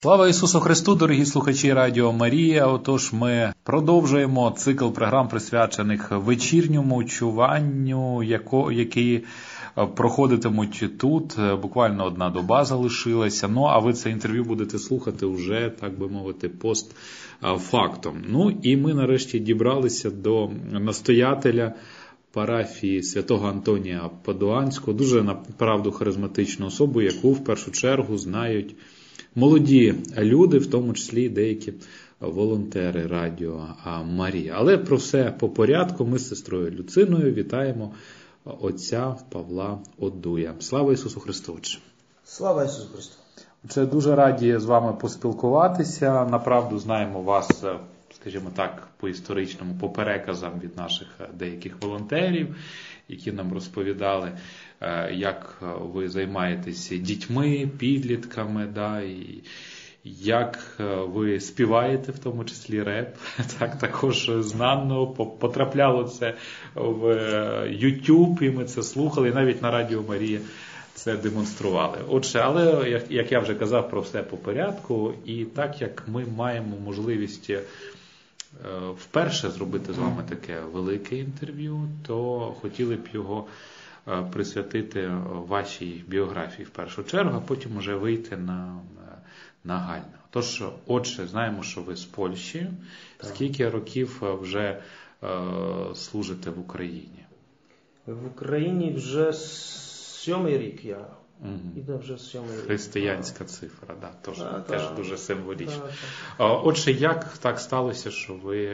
Слава Ісусу Христу, дорогі слухачі Радіо Марія. Отож, ми продовжуємо цикл програм, присвячених вечірньому чуванню, які проходитимуть тут. Буквально одна доба залишилася. Ну, а ви це інтерв'ю будете слухати вже, так би мовити, постфактом. Ну, і ми нарешті дібралися до настоятеля парафії святого Антонія Падуанського, дуже, направду, харизматичну особу, яку в першу чергу знають молоді люди, в тому числі деякі волонтери Радіо Марія. Але про все по порядку. Ми з сестрою Люциною вітаємо отця Павла Одуя. Слава Ісусу Христу! Слава Ісусу Христу! Це дуже раді з вами поспілкуватися. Направду знаємо вас, скажімо так, по історичному, по переказам від наших деяких волонтерів, які нам розповідали, як ви займаєтеся дітьми, підлітками, і як ви співаєте, в тому числі реп. Так, також знано, потрапляло це в YouTube, і ми це слухали, і навіть на Радіо Марія це демонстрували. Отже, але, як я вже казав, про все по порядку, і так як ми маємо можливість вперше зробити з вами таке велике інтерв'ю, то хотіли б його присвятити вашій біографії в першу чергу, а потім вже вийти на нагальне. Тож, отже, знаємо, що ви з Польщі. Так. Скільки років вже служите в Україні? В Україні вже 7-й рік я. Іде вже 7-й рік. Християнська цифра, теж дуже символічна. Отже, як так сталося, що ви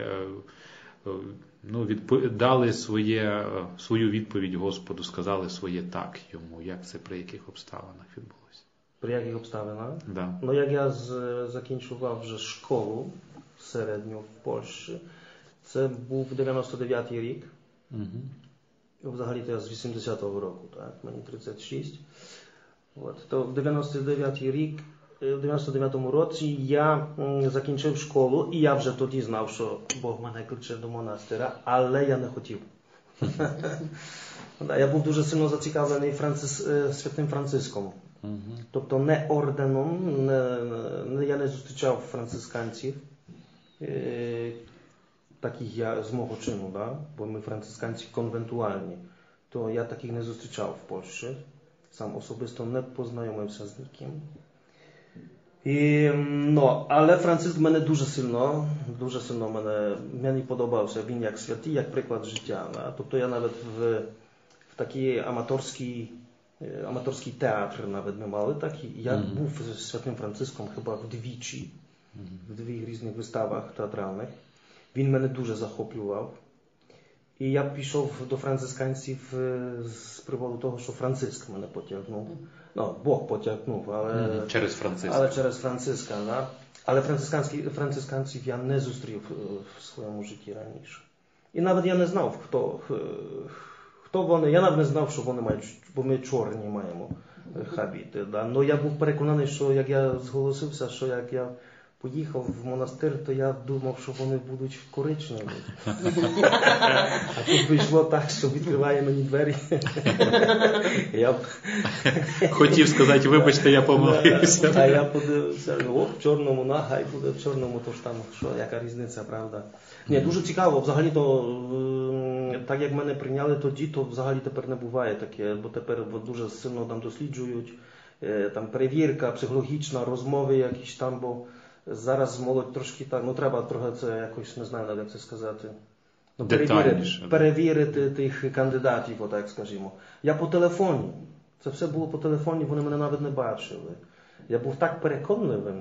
дали свою відповідь Господу, сказали своє так йому? Як це, при яких обставинах відбулося? При яких обставинах? Да. Ну, як я закінчував вже школу середню в Польщі, це був 99-й рік. Взагалі-то я з 80-го року, так, мені 36. То в 99-му році я закінчив школу, і я вже тоді знав, що Бог мене кличе до монастиря, але я не хотів. Я був дуже сильно зацікавлений святим Франциском. Тобто не орденом, я не зустрічав францисканців, таких я з мого чину, бо ми францисканці конвентуальні, то я таких не зустрічав в Польщі. Сам особисто не познайомився з ніким. Але Франциск мене дуже сильно мені подобався. Він як святий, як приклад життя. Тобто я навіть в такий аматорський театр навіть ми мали такий. Я був з святим Франциском хіба вдвічі, в двох різних виставах театральних. Він мене дуже захоплював. І я пішов до францисканців з приводу того, що Франциск мене потягнув. Бог потягнув, але через Франциска. Але францисканців я не зустрів в своєму житті раніше. І навіть я не знав, хто вони. Я навіть не знав, що вони мають, бо ми чорні маємо хабіти. Но я був переконаний, що як я зголосився, що як я поїхав в монастир, то я думав, що вони будуть коричневі. А тут вийшло так, що відкриває мені двері. Хотів сказати, вибачте, я помилився. А я подивився, в чорному, хай буде в чорному, то ж там, яка різниця, правда. Ні, дуже цікаво, взагалі-то, так як мене прийняли тоді, то взагалі тепер не буває таке, бо тепер дуже сильно там досліджують, там перевірка психологічна, розмови якісь там, бо зараз молодь трошки так, треба трохи це якось, не знаю, як це сказати. Перевірити тих кандидатів, отак скажімо. Я по телефоні. Це все було по телефоні, вони мене навіть не бачили. Я був так переконливим.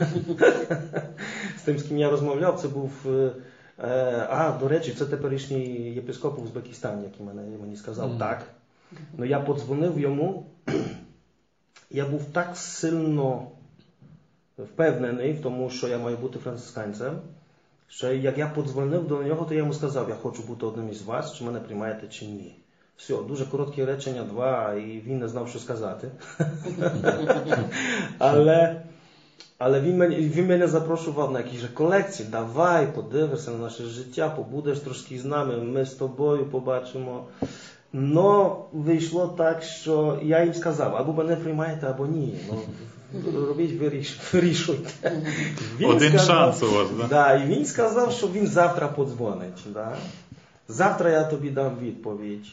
З тим, з ким я розмовляв, це був... до речі, це теперішній єпископ в Узбекистані, який мені сказав так. Я подзвонив йому. Я був так сильно впевнений в тому, що я маю бути францисканцем, що як я подзвонив до нього, то я йому сказав, я хочу бути одним із вас, чи мене приймаєте, чи ні. Все, дуже короткі речення, 2, і він не знав, що сказати. Але він мене запрошував на якісь колекції, давай, подивишся на наше життя, побудеш трошки з нами, ми з тобою побачимо. Но вийшло так, що я їм сказав, або мене приймаєте, або ні. робіть, вирішуйте. Один шанс у вас, да? Да, і він сказав, що він завтра подзвонить. Да? Завтра я тобі дам відповідь.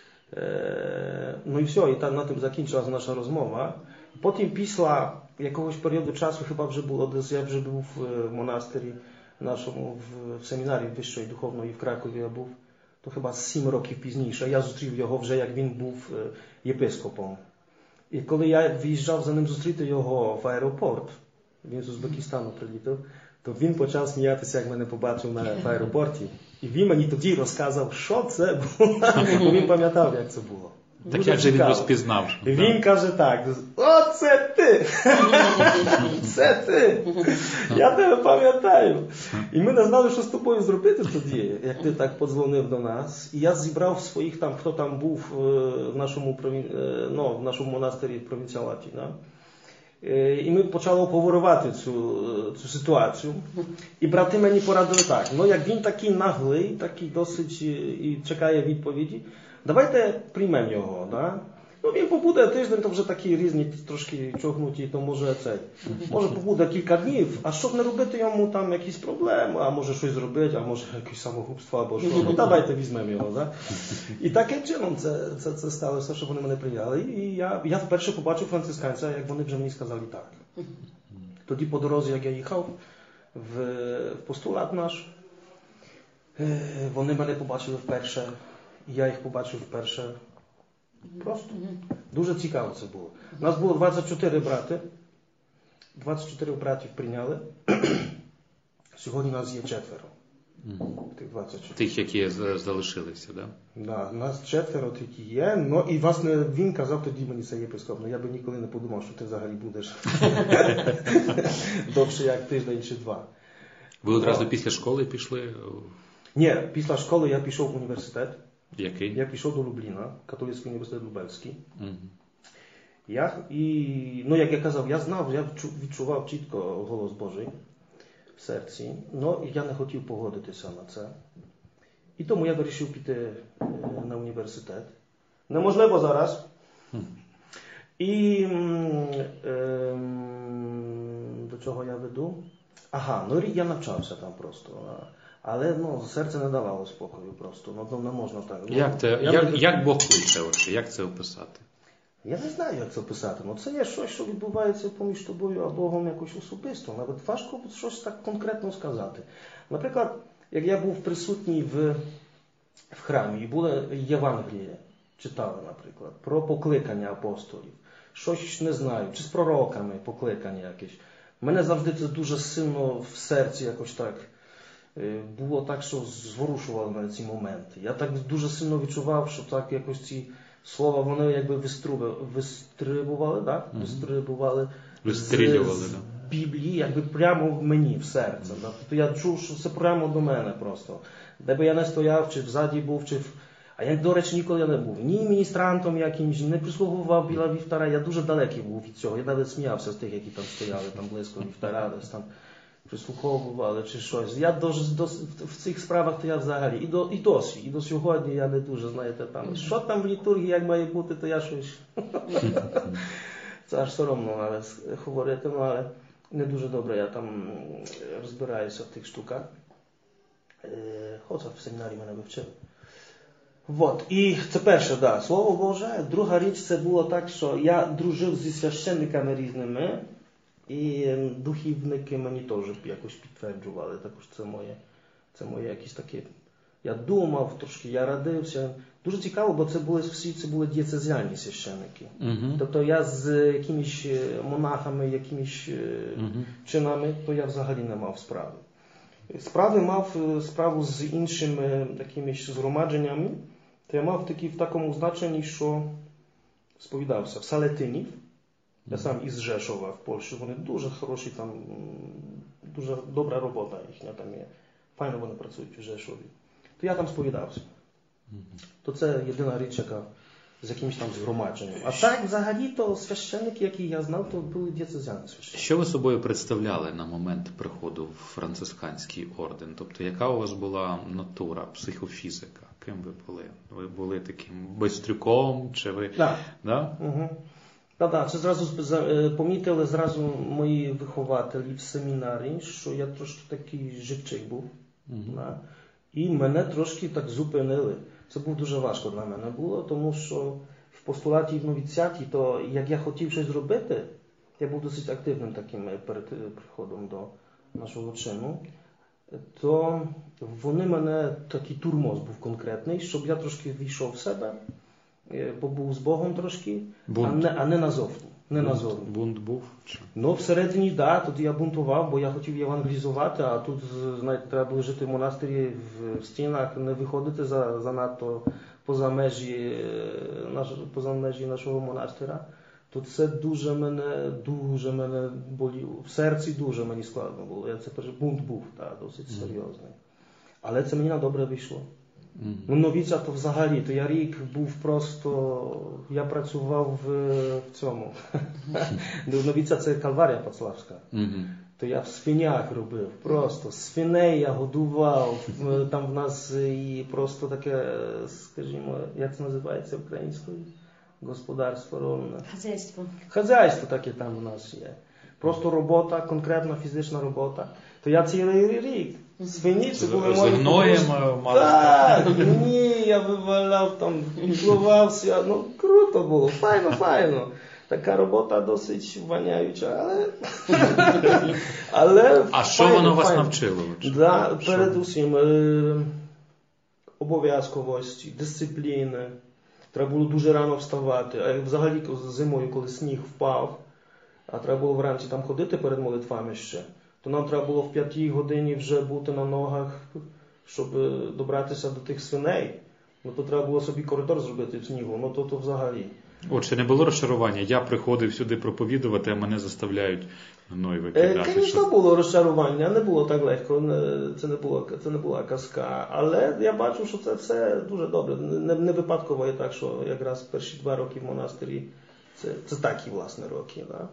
Ну і все, і на тим закінчилася наша розмова. Потім після якогось періоду часу, хіба вже було десь, я вже був в монастирі нашому, в семінарі Вищої Духовної в Кракові я був, то хіба 7 років пізніше. Я зустрів його вже, як він був єпископом. І коли я виїжджав за ним зустріти його в аеропорт, він з Узбекистану прилітав, то він почав сміятися, як мене побачив в аеропорті. І він мені тоді розказав, що це було, бо він пам'ятав, як це було. Так дуже як же він розпізнав? Він каже так: "О, це ти! Це ти! Я тебе пам'ятаю!" І ми не знали, що з тобою зробити тоді, як ти так подзвонив до нас. І я зібрав своїх там, хто там був в нашому монастирі в провінціалаті. Да? І ми почали обговорювати цю ситуацію. І брати мені порадили так: ну як він такий наглий, такий досить і чекає відповіді, давайте приймемо його. Да? Ну він побуде тиждень, то вже такі різні, трошки чогнуті, то може побуде кілька днів, а щоб не робити йому там якісь проблеми, а може щось зробити, а може якесь самогубство, або що, ну давайте візьмемо його. Да? І таким чином це сталося, що вони мене прийняли. І я вперше побачив францисканця, як вони вже мені сказали так. Тоді по дорозі, як я їхав в постулат наш, вони мене побачили вперше, я їх побачив вперше. Просто. Дуже цікаво це було. У нас було 24 брати. 24 братів прийняли. Сьогодні у нас є 4. Тих 24. Тих, які залишилися, так? Да, нас 4 тільки є. Ну, і власне він казав тоді мені, це єпископ, я би ніколи не подумав, що ти взагалі будеш довше як тиждень чи 2. Ви одразу після школи пішли? Ні, після школи я пішов в університет. Який? Я пішов до Любліна, католицький університет Лубельський. Як я казав, я знав, я відчував чітко голос Божий в серці, але я не хотів погодитися на це. І тому я вирішив піти на університет. Неможливо зараз. І до чого я веду? Рік я навчався там просто. Але серце не давало спокою просто. Не можна так. Як Бог кличе? Як це описати? Я не знаю, як це описати. Це є щось, що відбувається поміж тобою а Богом якось особисто. Навіть важко щось так конкретно сказати. Наприклад, як я був присутній в храмі і були Євангеліє, читали, наприклад, про покликання апостолів. Щось не знаю, чи з пророками покликання якесь. Мене завжди це дуже сильно в серці якось так. Було так, що зворушували мене ці моменти. Я так дуже сильно відчував, що так якось ці слова, вони якби вистрибували з Біблії, якби прямо в мені, в серце. Да? Тобто я чув, що це прямо до мене просто. Де би я не стояв, чи взаді був, А я, до речі, ніколи не був. Ні міністрантом якимось, не прислугував біля вівтара. Я дуже далекий був від цього. Я навіть сміявся з тих, які там стояли, там близько вівтара, десь там прислуховували чи щось. Я в цих справах то я взагалі. І до сьогодні я не дуже, знаєте, там, що там в літургії, як має бути, то я щось. Це аж соромно говорити, але не дуже добре я там розбираюся в тих штуках. Хоча в семінарі мене вивчили. І це перше, Слово Боже. Друга річ, це було так, що я дружив зі священниками різними, і духівники мені теж якось підтверджували. Також це моє якісь таке. Я думав, трошки я радився. Дуже цікаво, бо це були дієцезіальні священники. Тобто я з якимись монахами, якимись чинами, то я взагалі не мав справи. Мав справу з іншими якимись згромадженнями, то я мав в такому значенні, що сповідався в Салетинів. Я сам із Жешова в Польщі. Вони дуже хороші, там дуже добра робота їхня там є. Файно вони працюють у Жешові. То я там сповідався. То це єдина річ, яка з якимось там згромадженням. А так, взагалі, то священники, які я знав, то були дієцезіальні священники. Що ви собою представляли на момент приходу в францисканський орден? Тобто, яка у вас була натура, психофізика? Ким ви були? Ви були таким байстрюком? Чи ви... Так. Да? Угу. Так, це зразу помітили зразу мої вихователі в семінарі, що я трошки такий живчик був. Да? І мене трошки так зупинили. Це було дуже важко для мене було, тому що в постулаті в новіціаті, то як я хотів щось зробити, я був досить активним таким перед приходом до нашого чину, то вони мене, такий турмоз був конкретний, щоб я трошки війшов в себе, побув з Богом трошки, а не назовні. Бунт був? Ну, всередині, так, тоді я бунтував, бо я хотів євангелізувати, а тут, знаєте, треба було жити в монастирі в стінах, не виходити занадто поза межі нашого монастира. То це дуже мене боліло. В серці дуже мені складно було. Бунт був, так, досить серйозний. Але це мені на добре вийшло. Ну, новіця то взагалі, то я рік був просто, я працював в цьому. Новіця це Кальварія Поцлавська. То я в свинях робив, просто свиней я годував, там в нас і просто таке, скажімо, як це називається українською? Господарство ровне. Хазяйство таке там у нас є. Просто робота, конкретна фізична робота. То я цілий рік. Свині, це були мої... З гноєм мали? Так, ні, я виваляв там, піклувався. Ну, круто було, файно. Така робота досить воняюча, але а що воно вас навчило? Да, передусім, обов'язковості, дисципліни. Треба було дуже рано вставати. А взагалі зимою, коли сніг впав, а треба було вранці там ходити перед молитвами ще, то нам треба було в 5 годині вже бути на ногах, щоб добратися до тих свиней. Ну, то треба було собі коридор зробити в снігу, ну то взагалі. Отже, не було розчарування? Я приходив сюди проповідувати, а мене заставляють гной викидати. Звісно, було розчарування, не було так легко, це не була казка. Але я бачу, що це все дуже добре. Не випадково є так, що якраз перші 2 роки в монастирі, це такі, власне, роки. Да?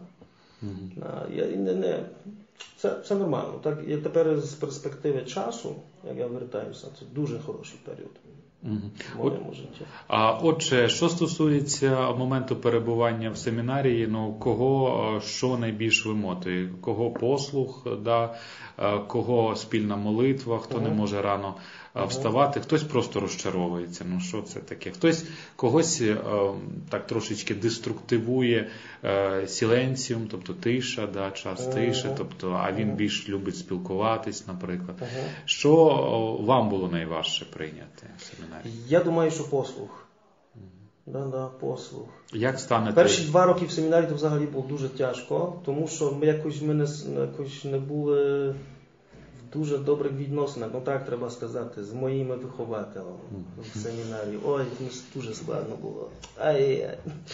Це нормально. Так, і тепер з перспективи часу, як я вертаюся, це дуже хороший період. В моєму житті. Отже, що стосується моменту перебування в семінарії, ну, кого що найбільш вимотує? Кого послух, да? Кого спільна молитва, хто не може рано вставати, хтось просто розчаровується. Ну, що це таке? Хтось когось так трошечки деструктивує сіленціум, тобто тиша, да, час тиші, тобто, а він більш любить спілкуватись, наприклад. Що вам було найважче прийняти в семінарії? Я думаю, що послух. Послух. Як станете? Перші 2 роки в семінарі то взагалі було дуже тяжко, тому що ми якось не були в дуже добрих відносинах, ну так треба сказати, з моїми вихователями в семінарі. Ой, дуже складно було. Ай-яй-яй.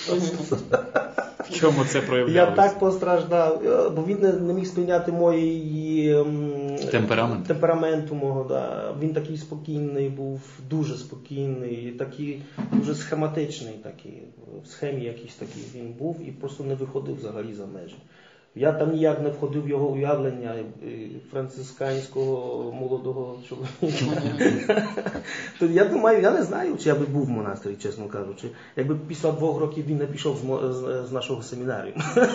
В чому це проявлялося? Я так постраждав, бо він не міг сприйняти мої темпераменту мого. Да. Він такий спокійний був, дуже спокійний, такий дуже схематичний, такий, в схемі якийсь такий він був і просто не виходив взагалі за межі. Я там ніяк не входив в його уявлення францисканського молодого чоловіка. Я думаю, я не знаю, чи я би був в монастирі, чесно кажучи. Якби після 2 років він не пішов з нашого семінарію.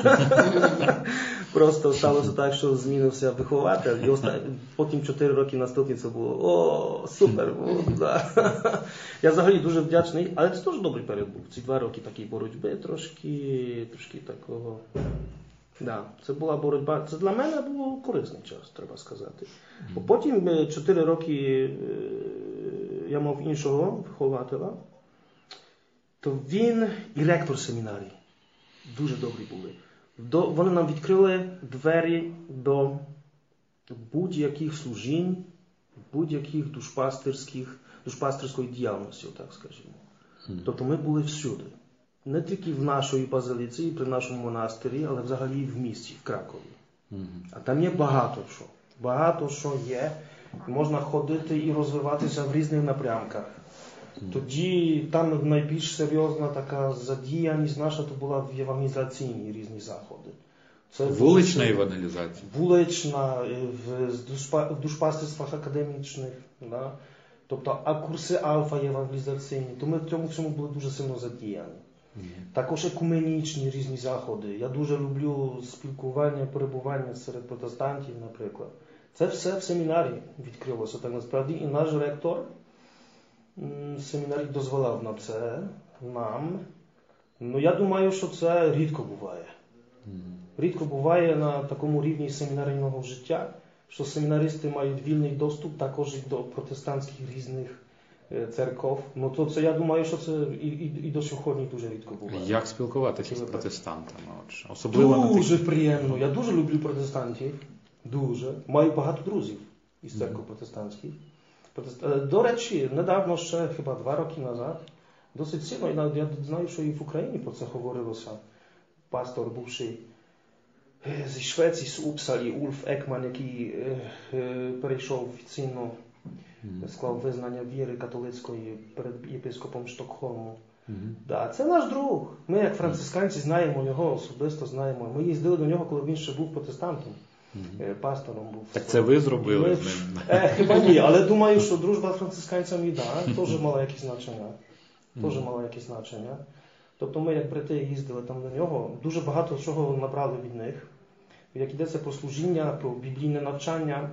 Просто сталося так, що змінився вихователь. Потім 4 роки наступні це було, о, супер було. Я взагалі дуже вдячний, але це теж добрий період був. Ці 2 роки такої боротьби, трошки такого... Да, це була боротьба. Це для мене був корисний час, треба сказати. Потім 4 роки я мав іншого вихователя, то він і ректор семінарії. Дуже добрі були. Вони нам відкрили двері до будь-яких служінь, будь-яких душпастерської діяльності, так скажімо. Тобто ми були всюди. Не тільки в нашій базиліці, при нашому монастирі, але взагалі в місті, в Кракові. А там є багато що є. Можна ходити і розвиватися в різних напрямках. Тоді там найбільш серйозна така задіяність наша то була в евангелізаційні різні заходи. Це вулична евангелізація? Вулична, в душпастерствах академічних. Да? Тобто, а курси альфа євангелізаційні, то ми в цьому всьому були дуже сильно задіяні. Також екуменічні різні заходи. Я дуже люблю спілкування, перебування серед протестантів, наприклад. Це все в семінарі відкрилося так насправді. І наш ректор семінарі дозволяв на це нам. Ну, я думаю, що це рідко буває. Рідко буває на такому рівні семінарійного життя, що семінаристи мають вільний доступ також і до протестантських різних церков. Ну, то це, я думаю, що це і до сьогодні дуже рідко буває. Як спілкуватися з протестантами? Особливо дуже приємно. Я дуже люблю протестантів. Дуже. Маю багато друзів із церков протестантських. До речі, недавно, ще хіба 2 роки назад, досить сильно, я знаю, що і в Україні про це говорилося. Пастор, бувший зі Швеції, з Упсалі, Ульф Екман, який перейшов офіційно, склав визнання віри католицької перед єпископом Штокгольму. Да, це наш друг. Ми, як францисканці, знаємо його, особисто знаємо. Ми їздили до нього, коли він ще був протестантом. Пастором був. Так це ви зробили з ним? Хіба ні, але думаю, що дружба з францисканцями, теж мала якісь значення. Тобто ми, як брати, їздили там до нього, дуже багато чого набрали від них. Як йдеться про служіння, про біблійне навчання,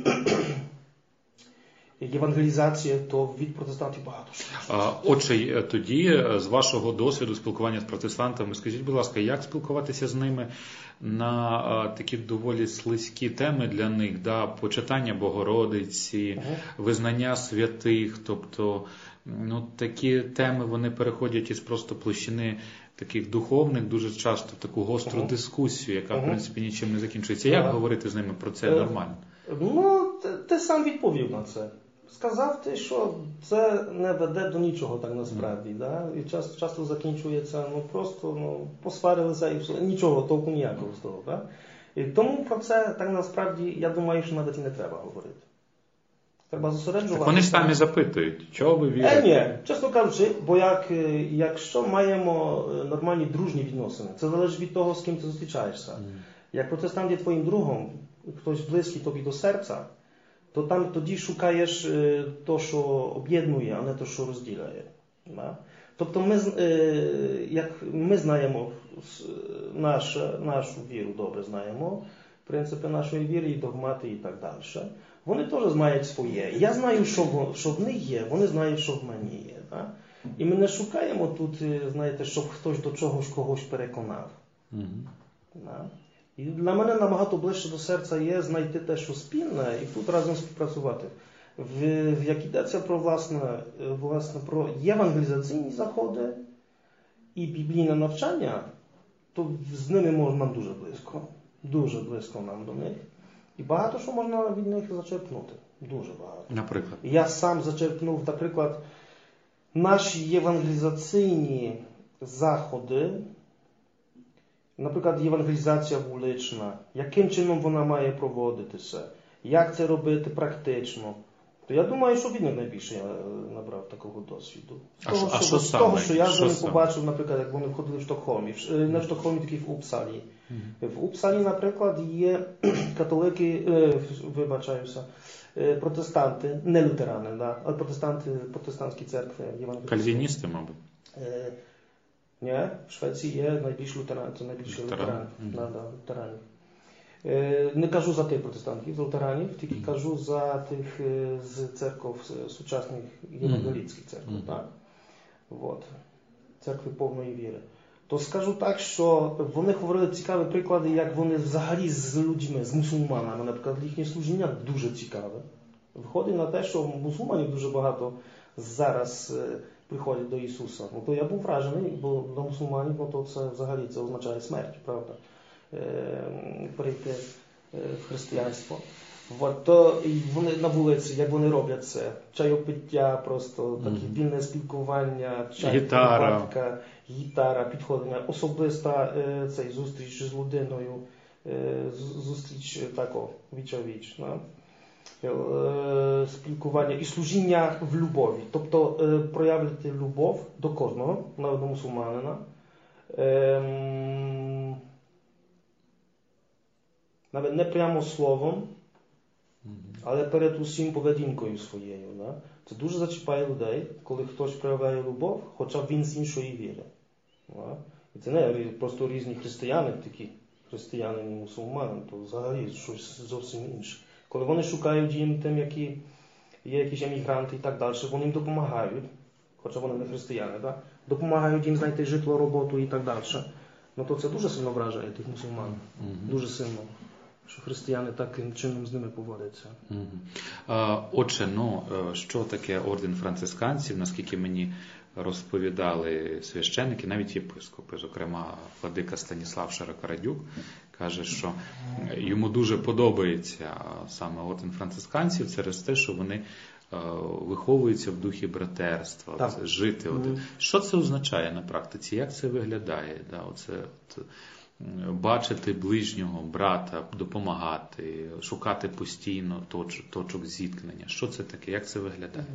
євангелізація, то від протестантів багато що. Отже, тоді, з вашого досвіду спілкування з протестантами, скажіть, будь ласка, як спілкуватися з ними на такі доволі слизькі теми для них, да? Почитання Богородиці, визнання святих, тобто такі теми, вони переходять із просто площини таких духовних, дуже часто в таку гостру дискусію, яка, в принципі, нічим не закінчується. Як говорити з ними про це нормально? Ну, ти сам відповів на це. Сказав ти, що це не веде до нічого так насправді. Да? І часто закінчується, просто посварилися і все. Нічого, толку ніякого з того. Да? І тому про це так насправді, я думаю, що навіть і не треба говорити. Треба зосереджуватися. Так вони ж самі запитують, чого ви вірите? Ні, чесно кажучи, бо якщо маємо нормальні дружні відносини, це залежить від того, з ким ти зустрічаєшся. Як протестант є твоїм другом, хтось близький тобі до серця, то там тоді шукаєш то, що об'єднує, а не то, що розділяє. Да? Тобто ми знаємо нашу віру, добре знаємо, принципи нашої віри, і догмати, і так далі. Вони теж знають своє. Я знаю, що в них є, вони знають, що в мені є. Да? І ми не шукаємо тут, знаєте, щоб хтось до чогось когось переконав. Да? І для мене набагато ближче до серця є знайти те, що спільне, і тут разом співпрацювати. Як йдеться про, власне, про євангелізаційні заходи і біблійне навчання, то з ними нам дуже близько. Дуже близько нам до них. І багато що можна від них зачерпнути. Дуже багато. Наприклад? Я сам зачерпнув, наприклад, наші євангелізаційні заходи, наприклад, євангелізація вулична, яким чином вона має проводитися, як це робити практично. То я думаю, що від них найбільше я набрав такого досвіду. З того, що я з ними побачив, наприклад, як вони входили в Штокгольмі. Не в Штокгольмі, тільки в Упсалі. В Упсалі, наприклад, є католики, протестанти, не лютерани, да, але протестантські церкви. Кальвіністи, мабуть? Ні, в Швеції є найбільш лютеранів, це найбільше лютеранів. Не кажу за тих протестантів, за лютеранів, тільки кажу за тих з церков сучасних євангелійських церков. Так? Церкви повної віри. То скажу так, що вони говорили цікаві приклади, як вони взагалі з людьми, з мусульманами, наприклад, їхнє служіння дуже цікаве. Виходить на те, що мусульманів дуже багато зараз приходять до Ісуса. То я був вражений, бо для мусульманів то це взагалі це означає смерть, правда? Перейти в християнство. То вони на вулиці, як вони роблять це, чайопиття, просто таке вільне спілкування, гітара, підходення, особиста зустріч з людиною, зустріч тако, віч-а-віч. Спілкування і служіння в любові. Тобто проявити любов до кожного, навіть до мусульманина. Навіть не прямо словом, але перед усім поведінкою своєю. Да? Це дуже зачіпає людей, коли хтось проявляє любов, хоча б він з іншої віри. І це не просто різні християни, такі християнин і мусульманин, то взагалі щось зовсім інше. Коли вони шукають їм тим, які є якісь емігранти і так далі, вони їм допомагають, хоча вони не християни, да? Допомагають їм знайти житло, роботу і так далі. Ну то це дуже сильно вражає тих мусульман. Дуже сильно. Що християни таким чином з ними поводяться. Отже, що таке орден францисканців, наскільки мені розповідали священники, навіть єпископи, зокрема владика Станіслав Шарокарадюк, каже, що йому дуже подобається саме орден францисканців через те, що вони виховуються в духі братерства, жити один. Що це означає на практиці? Як це виглядає? Бачити ближнього, брата, допомагати, шукати постійно точок зіткнення. Що це таке? Як це виглядає?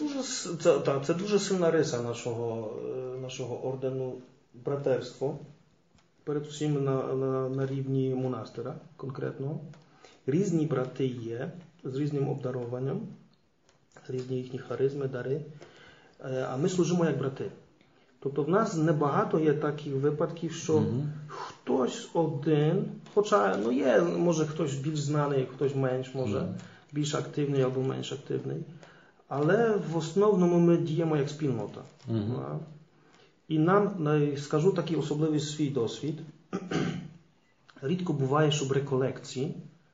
Це дуже сильна риса нашого ордену братерство. Передусім на рівні монастира конкретного. Різні брати є з різним обдарованням, різні їхні харизми, дари. А ми служимо як брати. Тобто в нас небагато є таких випадків, що хтось один, хоча є, може хтось більш знаний, хтось менш, може більш активний або менш активний, але в основному ми діємо як спільнота. І нам, скажу такий особливий свій досвід, рідко буває, щоб реколекції,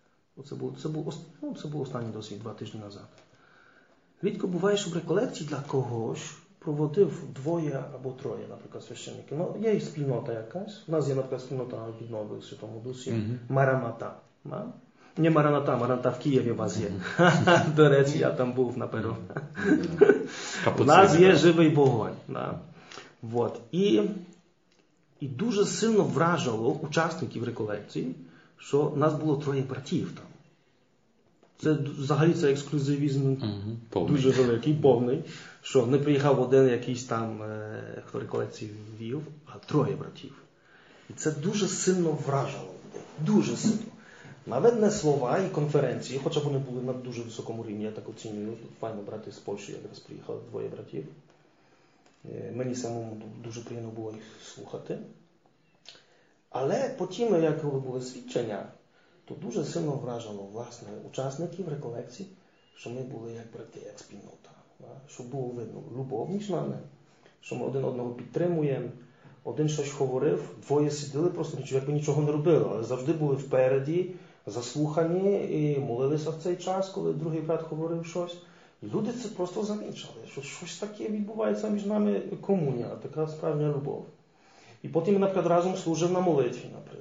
це був останній досвід 2 тижні назад, рідко буває, щоб реколекції для когось проводив 2 або 3, наприклад, священники. Є і спільнота якась. У нас є, наприклад, спільнота віднови в Святому Дусі. Мараната. Не Мараната в Києві у вас є. До речі, я там був на Перу. У нас є живий вогонь. І дуже сильно вражало учасників реколекції, що нас було 3 братів там. Це взагалі це ексклюзивізм дуже великий, повний, що не приїхав один якийсь там, хто реколекції вів, а 3 братів. І це дуже сильно вражало людей. Дуже сильно. Навіть не слова і конференції, хоча вони були на дуже високому рівні, я так оцінюю. Файно брати з Польщі, якраз приїхали 2 братів. Мені самому дуже приємно було їх слухати. Але потім, як були свідчення, то дуже сильно вражало, власне, учасників реколекцій, що ми були як брати, як спільнота. Що було видно любов між нами, що ми один одного підтримуємо. Один щось говорив, 2 сиділи просто, якби нічого не робили, але завжди були впереді, заслухані і молилися в цей час, коли другий брат говорив щось. І люди це просто замічали, що щось таке відбувається між нами, комунія, така справжня любов. І потім, наприклад, разом служив на молитві, наприклад.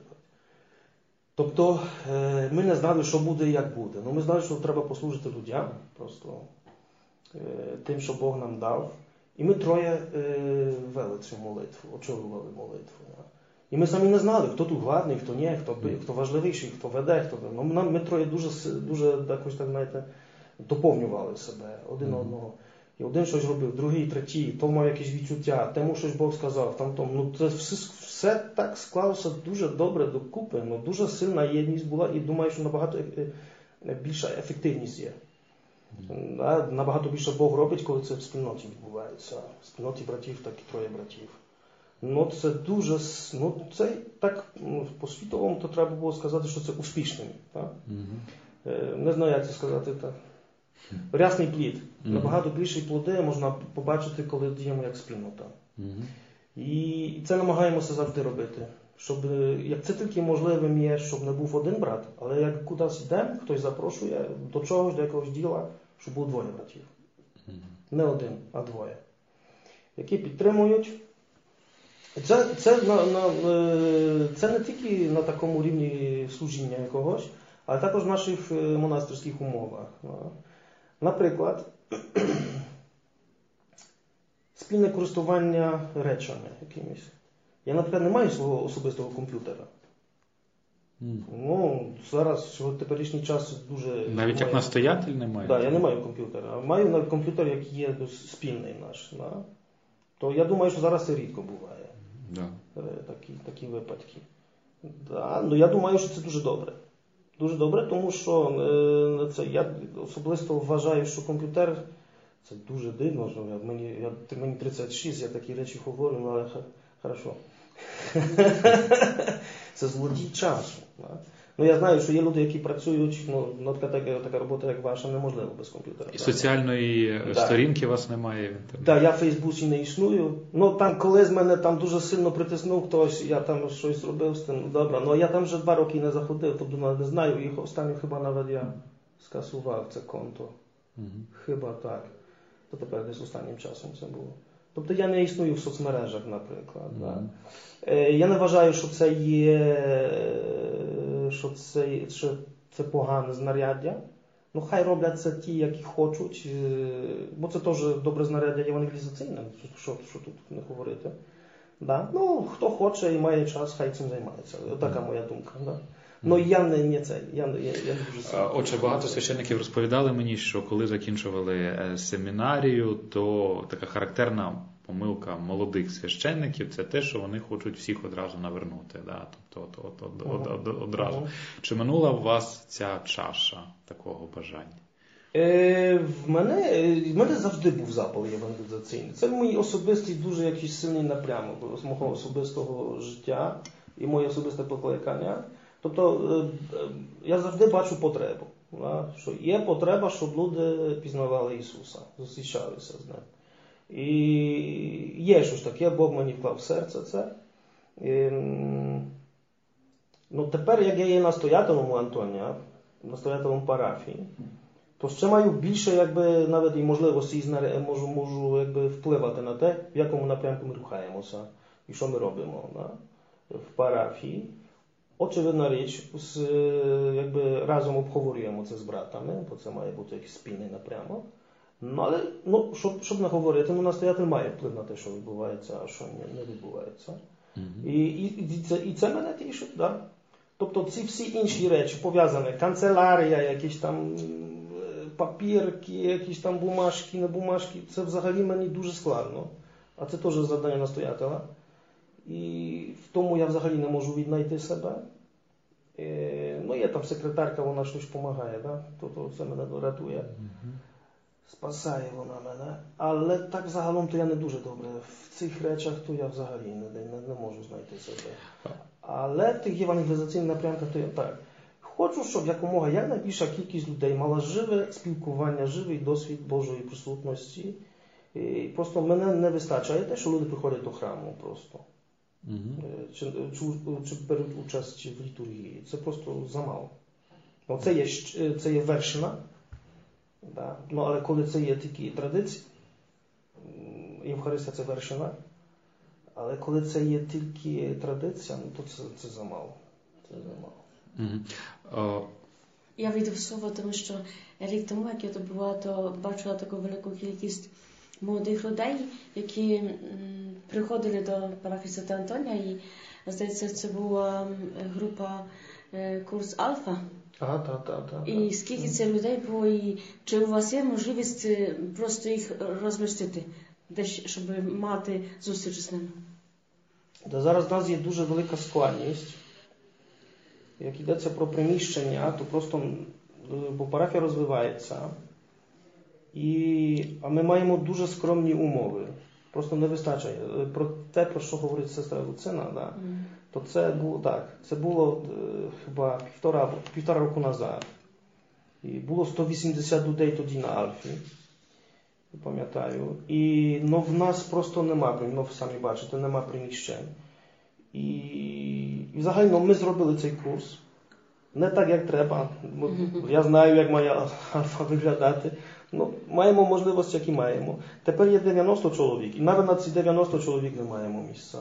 Тобто ми не знали, що буде і як буде. Ми знали, що треба послужити людям, просто тим, що Бог нам дав. І ми 3 вели цю молитву, очолювали молитву. І ми самі не знали, хто тут гарний, хто ні, хто важливіший, хто веде, хто... Ми 3 дуже якось, так, знаєте, доповнювали себе один одного. І один щось робив, другий, третій, то мав якісь відчуття, тому щось Бог сказав, там тому. Це все так склалося дуже добре докупи, дуже сильна єдність була і думаю, що набагато більша ефективність є. Набагато більше Бог робить, коли це в спільноті відбувається. В спільноті братів, так і 3 братів. Це дуже, це так, по-світовому то треба було сказати, що це успішним. Так? Не знаю, як це сказати так. Рясний плід. Набагато більші плоди можна побачити, коли діємо як спільнота. І це намагаємося завжди робити. Щоб, як це тільки можливим є, щоб не був один брат, але як кудись йдемо, хтось запрошує до чогось, до якогось діла, щоб було 2 братів. Не один, а 2. Які підтримують. Це не тільки на такому рівні служіння якогось, але також в наших монастирських умовах. Наприклад, спільне користування речами якимись. Я, наприклад, не маю свого особистого комп'ютера. Зараз, в теперішній час дуже... Навіть як настоятель немає? Так, я не маю комп'ютера. Маю комп'ютер, який є спільний наш. То я думаю, що зараз це рідко буває. Такі випадки. Я думаю, що це дуже добре. Дуже добре, тому що я особисто вважаю, що комп'ютер це дуже дивно. Мені 36, я такі речі говорю, але Хорошо. Це злодій часу. Ну, я знаю, що є люди, які працюють, ну, така робота, як ваша, неможлива без комп'ютера. І соціальної сторінки у вас немає в інтернеті? Так, я в Фейсбуці не існую. Ну, там, коли з мене там дуже сильно притиснув хтось, я там щось зробив з тим, добре. Ну, я там вже 2 роки не заходив, тобто не знаю, їх останню хіба навіть я скасував це конто. Хіба так. То тепер десь останнім часом це було. Тобто я не існую в соцмережах, наприклад. Я не вважаю, що це є, що це погане знаряддя. Ну, хай роблять це ті, які хочуть, бо це теж добре знаряддя євангелізаційне, що тут не говорити. Да? Ну, хто хоче і має час, хай цим займається. Така моя думка. Да? Ну, я не це, я не дуже сильно. Отже, багато священників розповідали мені, що коли закінчували семінарію, то така характерна помилка молодих священників – це те, що вони хочуть всіх одразу навернути. Да? Тобто одразу. Чи минула у вас ця чаша такого бажання? В мене завжди був запал євангелізаційний. Це мій особистий дуже якийсь сильний напрямок з мого особистого життя і моє особисте покликання. Тобто я завжди бачу потребу. Що є потреба, щоб люди пізнавали Ісуса, зустрічалися з Ним. І є щось таке, Бог мені вклав в серце це. Ну, тепер, як я є настоятелем у Антоня, настоятелем парафії, то ще маю більше якби, навіть і можливості можу якби, впливати на те, в якому напрямку ми рухаємося і що ми робимо в парафії. Очевидна річ, якби, разом обговорюємо це з братами, бо це має бути якийсь спільний напрямок. Ну, але, щоб не говорити, настоятель має вплив на те, що відбувається, а що не відбувається. І це мене тішить, да? Тобто ці всі інші речі пов'язані, канцелярія, якісь там папірки, якісь там бумажки, не бумажки, це взагалі мені дуже складно. А це теж завдання настоятеля. І в тому я взагалі не можу віднайти себе. Ну, є там секретарка, вона щось допомагає, да? То це мене рятує. Спасає вона мене. Але так загалом то я не дуже добре. В цих речах то я взагалі не можу знайти себе. Але в тих євангелізаційних напрямках то я так. Хочу, щоб якомога найбільша кількість людей мала живе спілкування, живий досвід Божої присутності. І просто мене не вистачає те, що люди приходять до храму просто. Чи беруть участь в літургії. Це просто замало. Ну, це є вершина. Да. Ну, але коли це є такі традиції, Євхаристія це вершина, але коли це є тільки традиція, то це замало. Це замало. Я вийду в слово, тому що рік тому, як я то була, то бачила таку велику кількість молодих людей, які приходили до парафії Святого Антоня, і, здається, це була група курс Альфа. Так. І скільки це людей було, і чи у вас є можливість просто їх розмістити, десь, щоб мати зустріч з ними? Зараз у нас є дуже велика складність. Як йдеться про приміщення, то просто, бо парафія розвивається, а ми маємо дуже скромні умови. Просто не вистачає. Про те, про що говорить сестра Луцина, да? То це було так. Це було хіба півтора року назад. І було 180 людей тоді на Альфі. Пам'ятаю. І в нас просто нема, самі бачите, нема приміщень. І взагалі ми зробили цей курс. Не так, як треба. Я знаю, як має Альфа виглядати. Маємо можливості, які маємо. Тепер є 90 чоловік. І навіть на ці 90 чоловік не маємо місця.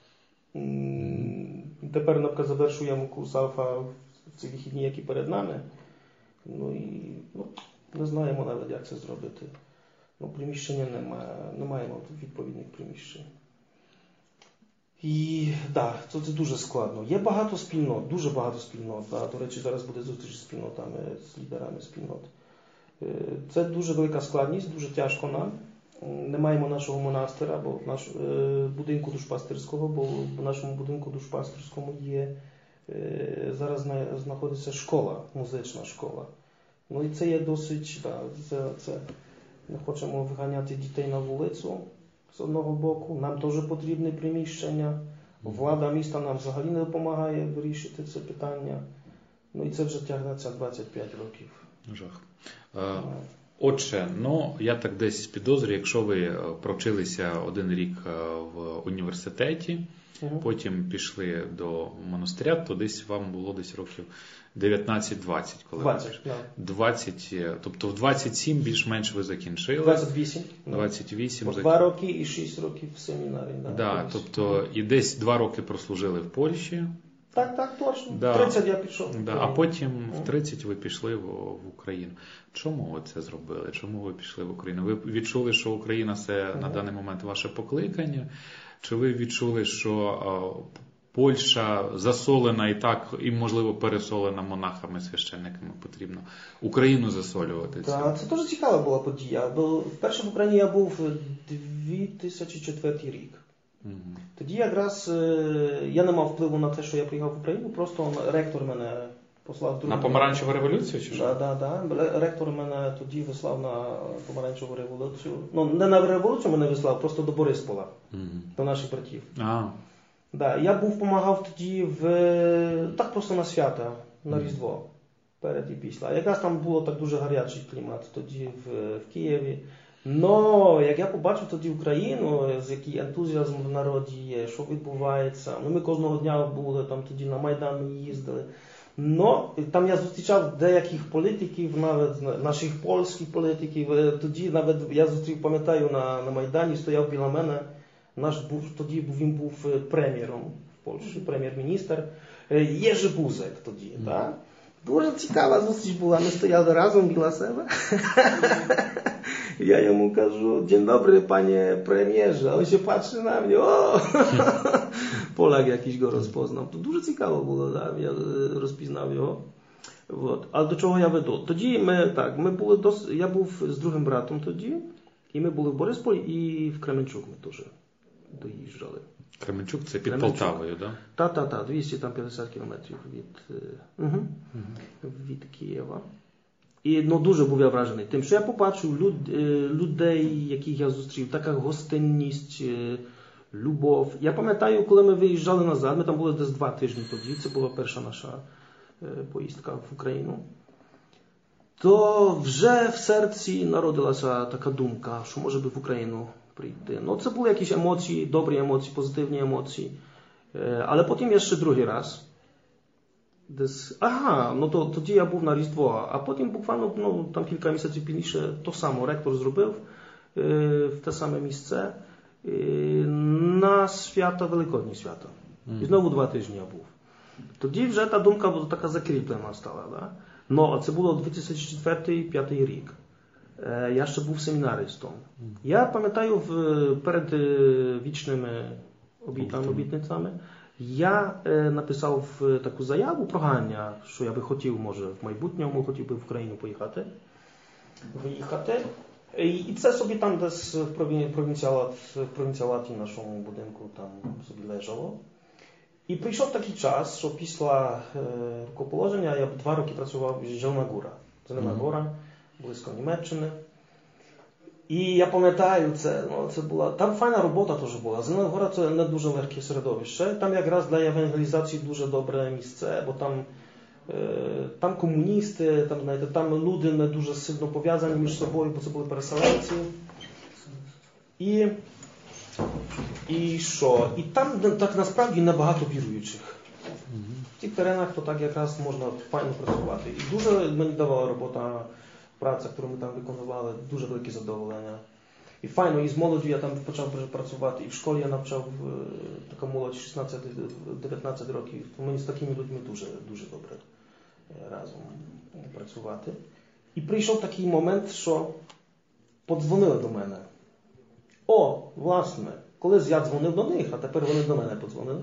Тепер, наприклад, завершуємо курс Альфа в ці вихідні, які перед нами. Не знаємо навіть, як це зробити. Приміщення немає. Не маємо відповідних приміщень. І так, це дуже складно. Є багато спільнот, дуже багато спільнот. До речі, зараз буде зустріч з спільнотами, з лідерами спільнот. Це дуже велика складність, дуже тяжко нам. Не маємо нашого монастира, бо будинку душпастирського, бо в нашому будинку душпастирському зараз знаходиться школа, музична школа. І це є досить, не хочемо виганяти дітей на вулицю, з одного боку. Нам теж потрібні приміщення. Влада міста нам взагалі не допомагає вирішити це питання. Ну і це вже тягнеться 25 років. Жах. Отже, я так десь підозрюю, якщо ви провчилися 1 рік в університеті, потім пішли до монастиря, то десь вам було десь років 19-20. 20, тобто в 27 більш-менш ви закінчили. 28. 28. 2 роки і 6 років в семінарі. Тобто і десь 2 роки прослужили в Польщі. Так, точно. В 30 я пішов. А потім в 30 ви пішли в Україну. Чому ви це зробили? Чому ви пішли в Україну? Ви відчули, що Україна – це на даний момент ваше покликання? Чи ви відчули, що Польща засолена і так, і, можливо, пересолена монахами, священниками, потрібно Україну засолювати? Так, це дуже цікава була подія. Бо вперше в Україні я був 2004 рік. Тоді якраз я не мав впливу на те, що я приїхав в Україну, просто ректор мене послав на Помаранчеву революцію? Чи що? Так. Ректор мене тоді вислав на Помаранчеву революцію. Не на революцію мене вислав, просто до Бориспола, до наших братів. Я допомагав тоді так просто на свята, на Різдво, перед і після. А якраз там було так дуже гарячий клімат тоді в Києві. Но як я побачив тоді Україну, з який ентузіазм в народі є, що відбувається. Ми кожного дня були там тоді на Майдан, ми їздили. Но там я зустрічав деяких політиків, навіть наших польських політиків. Тоді навіть я пам'ятаю, на Майдані стояв біля мене, тоді він був прем'єром в Польщі, прем'єр-міністр, Єжи Бузек тоді. Так? Дуже цікава зустріч була, ми стояли разом біля себе. Я йому кажу: "Dzień dobry, panie premierze". A on się patrzy na mnie, Polak jakiś go розпознав. To дуже цікаво було, я розпізнав його. А до чого я веду? Тоді ми були я був з другим братом тоді, і ми були в Борисполі і в Кременчук ми теж доїжджали. Кременчук – це під Полтавою, так? Так, 250 кілометрів від Києва. І дуже був я вражений тим, що я побачив людей, яких я зустрів, така гостинність, любов. Я пам'ятаю, коли ми виїжджали назад, ми там були десь 2 тижні тоді, це була перша наша поїздка в Україну, то вже в серці народилася така думка, що може би в Україну прийти. Це були якісь емоції, добрі емоції, позитивні емоції. Але потім ще другий раз. Тоді я був на Різдво, а потім буквально там кілька місяців пізніше то само ректор зробив в те саме місце на свята, Великодні свята. І знову 2 тижні я був. Тоді вже та думка така закріплена стала. А це було 2004-2005 рік. Я ще був семінаристом. Я пам'ятаю, перед вічними обітницями я написав таку заяву, прохання, що я би хотів, може, в майбутньому хотів би в Україну виїхати. І це собі там десь в провінціалаті нашому будинку там собі лежало. І прийшов такий час, що після рукоположення я 2 роки працював в Зелена Góra. Зелена Góra, близько Німеччини. І я пам'ятаю, це була, там файна робота теж була. Зелена Góra – це не дуже легке середовище. Там якраз для евангелізації дуже добре місце, бо там комуністи, там люди не дуже сильно пов'язані між собою, бо це були переселенці. І що? І там так насправді небагато віруючих. В тих теренах то так якраз можна файно працювати. І дуже мені давала робота, праця, яку ми там виконували, дуже велике задоволення. І файно, і з молоддю я там почав працювати, і в школі я навчав така молодь 16-19 років. Мені з такими людьми дуже, дуже добре разом працювати. І прийшов такий момент, що подзвонили до мене. Власне, колись я дзвонив до них, а тепер вони до мене подзвонили.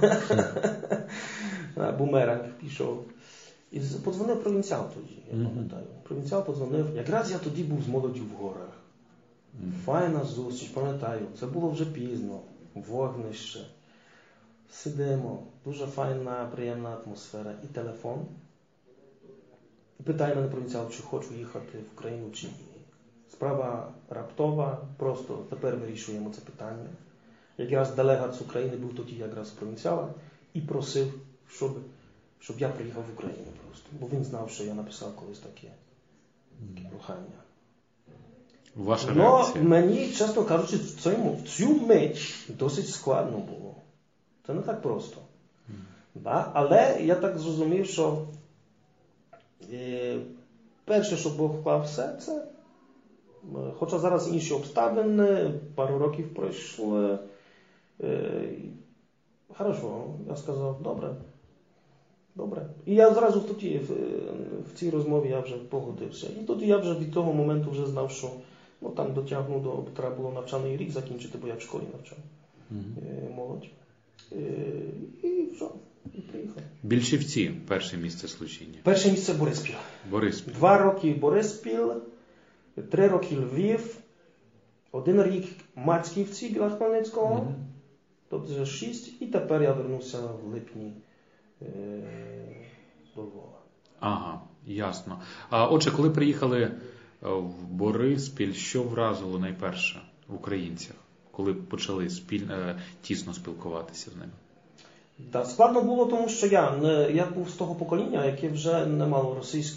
Бумеранг пішов. І подзвонив провінціал тоді, я пам'ятаю. Провінціал подзвонив. Якраз я тоді був з молоддю в горах. Файна зустріч, пам'ятаю. Це було вже пізно. Вогнище. Сидимо. Дуже файна, приємна атмосфера. І телефон. І питає мене провінціал, чи хочу їхати в Україну, чи ні. Справа раптова, просто тепер вирішуємо це питання. Якраз делегат з України був тоді якраз провінціалом і просив, щоб я приїхав в Україну просто. Бо він знав, що я написав колись таке прохання. Ваша реакція? Мені, чесно кажучи, в цю мить досить складно було. Це не так просто. Да? Але я так зрозумів, що перше, що Бог вклав в серце, хоча зараз інші обставини, пару років пройшло, хорошо, я сказав, добре. І я зразу тоді, в цій розмові я вже погодився. І тоді я вже від того моменту вже знав, що там дотягнув треба було навчальний рік закінчити, бо я в школі навчав молодь. І все, і приїхав. Більшівці, перше місце служіння. Перше місце Бориспіль. 2 роки Бориспіль, 3 роки Львів, 1 рік Мацьківці біля Хмельницького, тобто 6, і тепер я вернувся в липні до Львова. Ага, ясно. А отже, коли приїхали в Бориспіль, що вразило найперше українцях, коли почали тісно спілкуватися з ними? Так, складно було, тому що я був з того покоління, яке вже не мало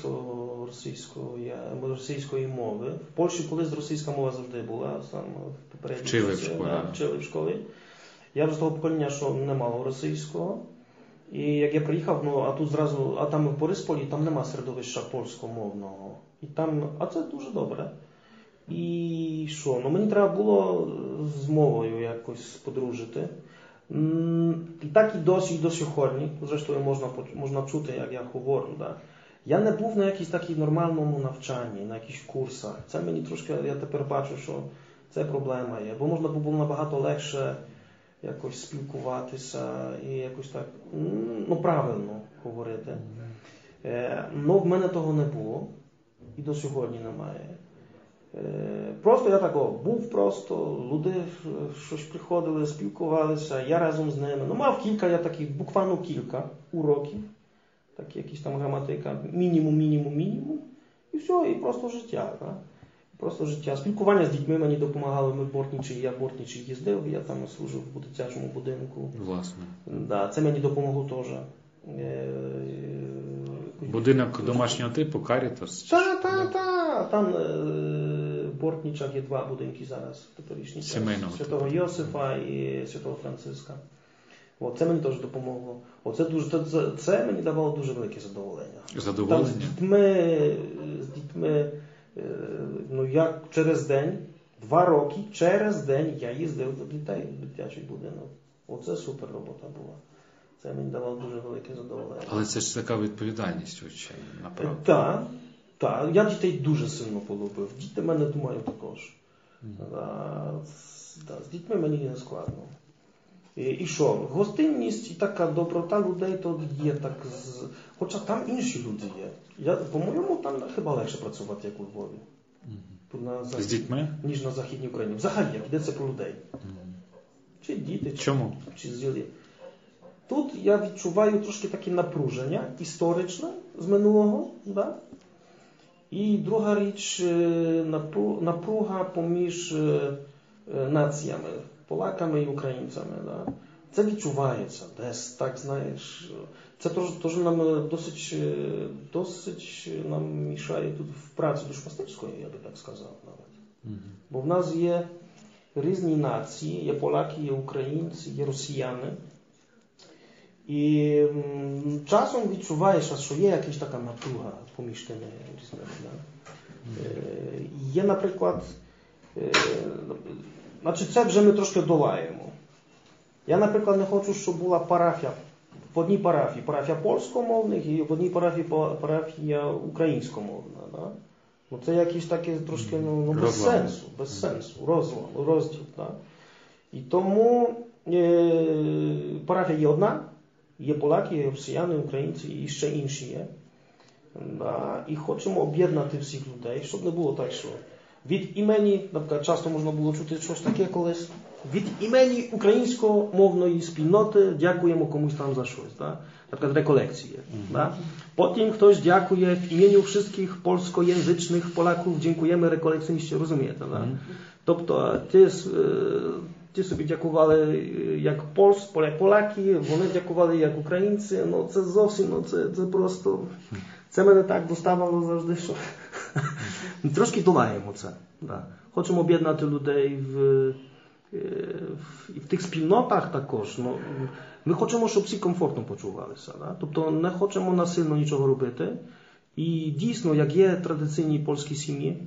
російської мови. В Польщі колись російська мова завжди була. Вчили в школі. Вчили в школі. Я вже з того покоління, що не мало російського. І як я приїхав, а тут зразу, а там в Борисполі, там нема середовища польськомовного. І там, а це дуже добре. І що? Мені треба було з мовою якось подружити. І так і до сьогодні, зрештою можна чути, як я говорю. Да? Я не був на якійсь такій нормальному навчанні, на якихось курсах. Це мені трошки, я тепер бачу, що це проблема є. Бо можна було набагато легше якось спілкуватися і якось так, правильно говорити. В мене того не було і до сьогодні немає. Просто я був просто, люди щось приходили, спілкувалися, я разом з ними. Мав кілька, буквально кілька уроків, так якісь там граматика, мінімум, і все, і просто життя. Так? Просто життя. Спілкування з дітьми мені допомагало, я в Бортничі їздив, я там служив в дитячому будинку. Власне. Да, це мені допомогло теж. Будинок домашнього типу, Карітас? Так. Там в Бортничах є 2 будинки зараз в теперішній час. Сімейного. Святого Йосифа і Святого Франциска. Це мені теж допомогло. Це мені давало дуже велике задоволення. Задоволення? З дітьми, я через день, 2 роки, через день я їздив до дітей в дитячий будинок. Оце супер робота була. Це мені давало дуже велике задоволення. Але це ж така відповідальність, направду. Так. Я дітей дуже сильно полюбив. Діти мене, думаю, також. З дітьми мені не складно. І що? Гостинність і така доброта людей то є так. Хоча там інші люди є. По-моєму, там хіба легше працювати, як у Львові. З дітьми? Ніж на Західній Україні. Взагалі, як йдеться про людей. Чи діти, чому? Чи зілі. Тут я відчуваю трошки таке напруження історичне з минулого. Да? І друга річ, напруга поміж націями, полаками і українцями. Да? Це відчувається десь, так, знаєш. Це теж нам досить нам мішає тут в праці душпастерської, я би так сказав навіть. Бо в нас є різні нації, є поляки, є українці, є росіяни. І часом відчуваєш, що є якась така напруга поміж тими різними. Да? Є, наприклад, це вже ми трошки долаємо. Я, наприклад, не хочу, щоб була парафія, в одній парафія польськомовних і в одній парафія українськомовна. Да? Це якийсь такий трошки без сенсу, розділ. Да? І тому парафія є одна, є поляки, є росіяни, українці і ще інші є. Да? І хочемо об'єднати всіх людей, щоб не було так, що від імені, наприклад, часто можна було чути щось таке колись, від імені українськомовної спільноти дякуємо комусь там за щось. Да? Наприклад, реколекції. Да? Потім хтось дякує в імені всіх польськojęzycznych Polaków, дякуємо реколекціоністі, розумієте? Да? Тобто ті собі дякували як поляки, вони дякували як українці, ну це зовсім, це просто, це мене так доставало завжди, що трошки долаємо це. Да. Хочемо об'єднати людей в тих спільнотах також. Ну, ми хочемо, щоб всі комфортно почувалися. Да? Тобто не хочемо насильно нічого робити. І дійсно, як є традиційні польські сім'ї,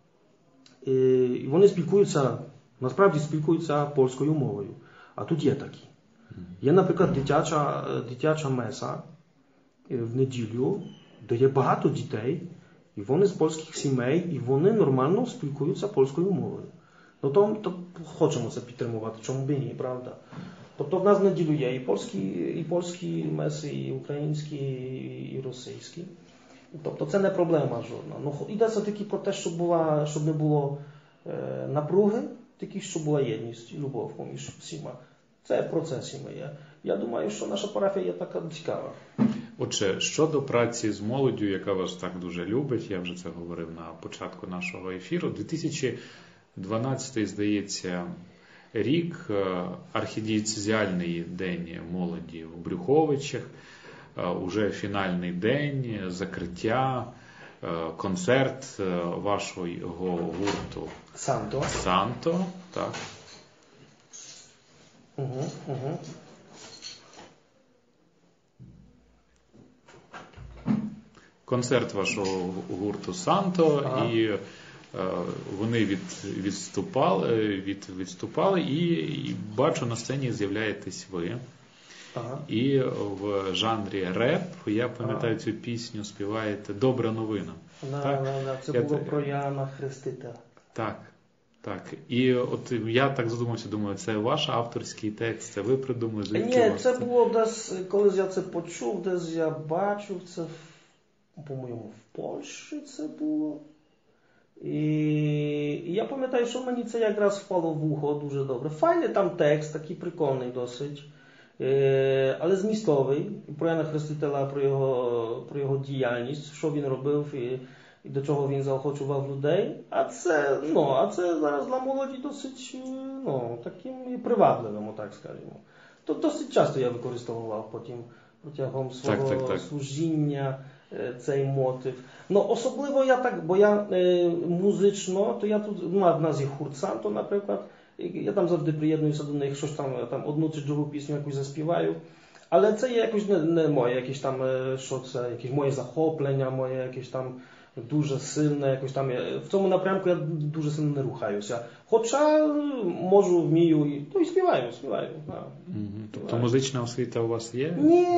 і вони спілкуються, насправді спілкуються польською мовою. А тут є такі. Є, наприклад, дитяча меса в неділю, де є багато дітей, і вони з польських сімей, і вони нормально спілкуються польською мовою. Ну, то хочемо це підтримувати, чому б і ні, правда? Тобто в нас в неділю є і польські меси, і українські, і російські. Тобто це не проблема жодна. Ну, йдеться тільки про те, щоб не було напруги, тільки щоб була єдність і любов поміж всіма. Це процес є. Я думаю, що наша парафія є така цікава. Отже, щодо праці з молоддю, яка вас так дуже любить, я вже це говорив на початку нашого ефіру, 2012, здається, рік, архідієцезіальний день молоді в Брюховичах, уже фінальний день, закриття, концерт вашого гурту Санто, так. Концерт вашого гурту Санто, і вони відступали, і бачу, на сцені з'являєтесь ви. І в жанрі реп, я пам'ятаю цю пісню, співаєте «Добра новина». Це було про Яна Хрестителя. Так. І от я так задумався, думаю, це ваш авторський текст, це ви придумали? Ні, це було десь, коли я це почув, десь я бачив це, по-моєму, в Польщі це було. І я пам'ятаю, що мені це якраз впало в вухо дуже добре. Файний там текст, такий прикольний досить, але змістовий. Про Яна Хрестителя, про його діяльність, що він робив і до чого він заохочував людей. А це зараз для молоді досить таким привабливим, так скажімо. То досить часто я використовував потім протягом свого служіння цей мотив. Особливо бо я музично, то я тут, в нас є гурт Санто, наприклад, я там завжди приєднуюся до них, щось там одну чи другу пісню якусь заспіваю, але це є якось не моє, якесь там, що це, якесь моє захоплення, моє якесь там дуже сильне, якось там, в цьому напрямку я дуже сильно не рухаюся. Хоча можу, вмію, і співаю. Тобто музична освіта у вас є?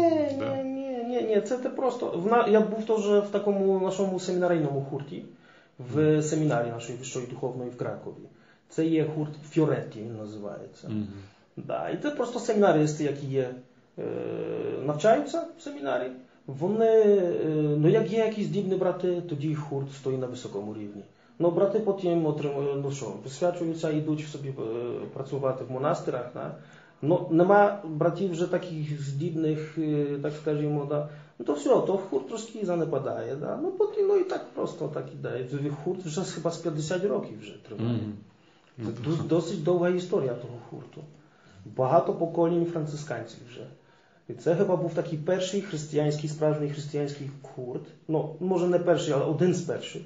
Ні, це просто, я був теж в такому нашому семінарійному гурті, в семінарі нашої вищої духовної в Кракові. Це є гурт Фіоретті, він називається. І це просто семінаристи, які навчаються в семінарі. Вони, як є якісь здібні брати, тоді гурт стоїть на високому рівні. Брати потім посвячуються і йдуть собі працювати в монастирах. Нема братів вже таких здібних, так скажімо, то все, то гурт трошки занепадає. Потім, і так просто так іде. Гурт вже хіба з 50 років вже триває. Це досить довга історія того гурту. Багато поколінь францисканців вже. І це хіба був такий перший справжній християнський гурт. Може не перший, але один з перших.